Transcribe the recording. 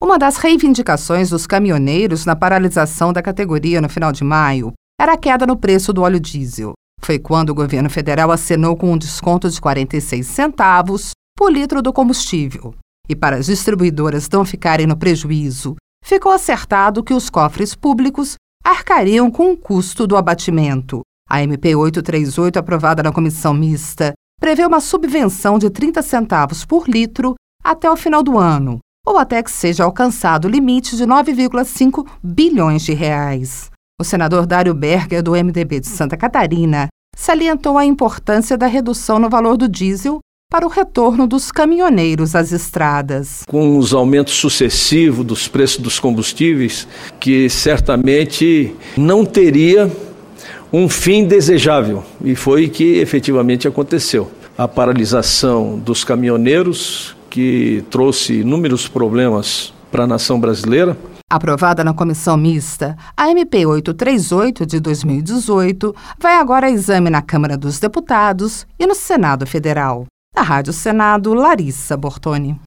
Uma das reivindicações dos caminhoneiros na paralisação da categoria no final de maio era a queda no preço do óleo diesel. Foi quando o governo federal acenou com um desconto de 46 centavos por litro do combustível. E para as distribuidoras não ficarem no prejuízo, ficou acertado que os cofres públicos arcariam com o custo do abatimento. A MP 838, aprovada na comissão mista, prevê uma subvenção de 30 centavos por litro até o final do ano, ou até que seja alcançado o limite de 9,5 bilhões de reais. O senador Dário Berger, do MDB de Santa Catarina, salientou a importância da redução no valor do diesel para o retorno dos caminhoneiros às estradas. Com os aumentos sucessivos dos preços dos combustíveis, que certamente não teria um fim desejável, e foi o que efetivamente aconteceu. A paralisação dos caminhoneiros, que trouxe inúmeros problemas para a nação brasileira. Aprovada na comissão mista, a MP 838 de 2018 vai agora a exame na Câmara dos Deputados e no Senado Federal. Da Rádio Senado, Larissa Bortoni.